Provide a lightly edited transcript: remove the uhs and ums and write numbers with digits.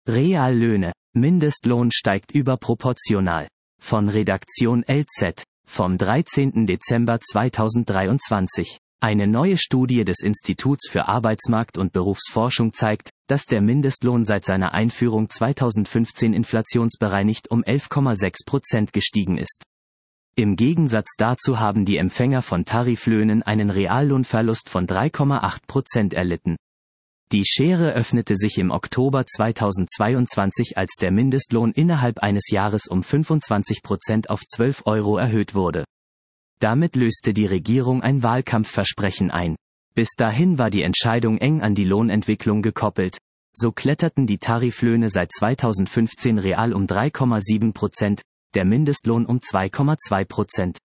Reallöhne. Mindestlohn steigt überproportional. Von Redaktion LZ. Vom 13. Dezember 2023. Eine neue Studie des Instituts für Arbeitsmarkt- und Berufsforschung zeigt, dass der Mindestlohn seit seiner Einführung 2015 inflationsbereinigt um 11,6% gestiegen ist. Im Gegensatz dazu haben die Empfänger von Tariflöhnen einen Reallohnverlust von 3,8% erlitten. Die Schere öffnete sich im Oktober 2022, als der Mindestlohn innerhalb eines Jahres um 25% auf 12 Euro erhöht wurde. Damit löste die Regierung ein Wahlkampfversprechen ein. Bis dahin war die Entscheidung eng an die Lohnentwicklung gekoppelt. So kletterten die Tariflöhne seit 2015 real um 3,7%, der Mindestlohn um 2,2%.